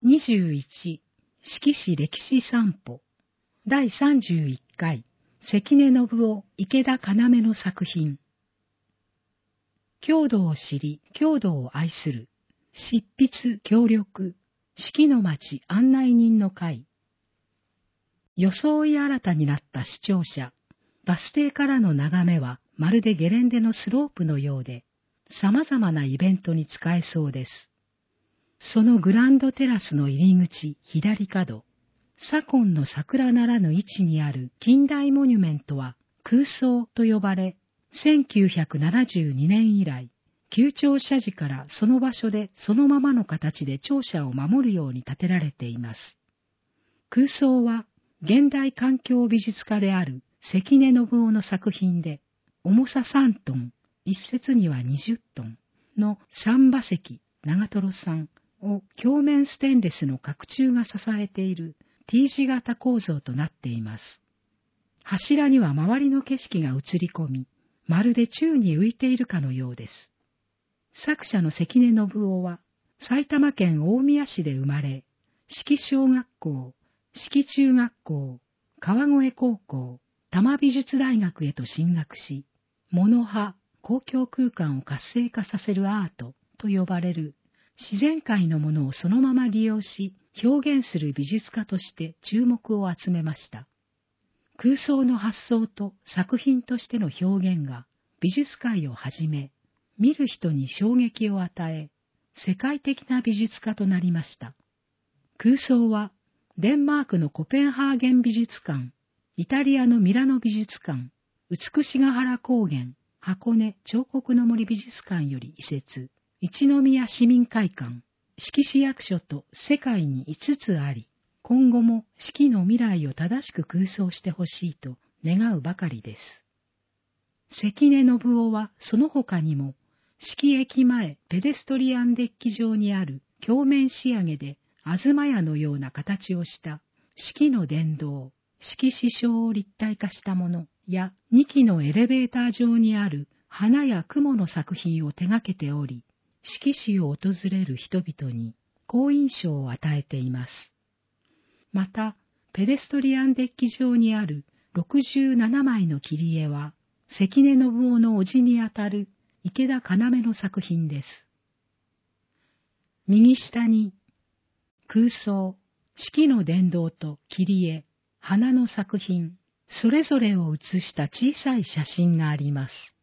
21、四季史歴史散歩。第31回、関根信夫、池田要の作品。郷土を知り、郷土を愛する。執筆協力。四季の町案内人の会。装い新たになった視聴者。バス停からの眺めはまるでゲレンデのスロープのようで、様々なイベントに使えそうです。そのグランドテラスの入り口左角、左近の桜ならぬ位置にある近代モニュメントは空想と呼ばれ、1972年以来、旧庁舎時からその場所でそのままの形で庁舎を守るように建てられています。空想は現代環境美術家である関根信夫の作品で、重さ3トン、一説には20トンの三馬石、長瀞産を鏡面ステンレスの角柱が支えている T 字型構造となっています。柱には周りの景色が映り込み、まるで宙に浮いているかのようです。作者の関根信夫は、埼玉県大宮市で生まれ、四季小学校、四季中学校、川越高校、多摩美術大学へと進学し、モノ派、公共空間を活性化させるアートと呼ばれる自然界のものをそのまま利用し表現する美術家として注目を集めました。空想の発想と作品としての表現が美術界をはじめ、見る人に衝撃を与え、世界的な美術家となりました。空想はデンマークのコペンハーゲン美術館、イタリアのミラノ美術館、美しが原高原、箱根彫刻の森美術館より移設、一宮市民会館、四季市役所と世界に5つあり、今後も四季の未来を正しく空想してほしいと願うばかりです。関根信夫はその他にも、四季駅前ペデストリアンデッキ上にある鏡面仕上げで、東屋のような形をした四季の殿堂、四季支承を立体化したものや2基のエレベーター上にある花や雲の作品を手がけており、四季市を訪れる人々に好印象を与えています。また、ペデストリアンデッキ上にある67枚の切り絵は、関根信夫の叔父にあたる池田要の作品です。右下に、空想、四季の殿堂と切り絵、花の作品、それぞれを写した小さい写真があります。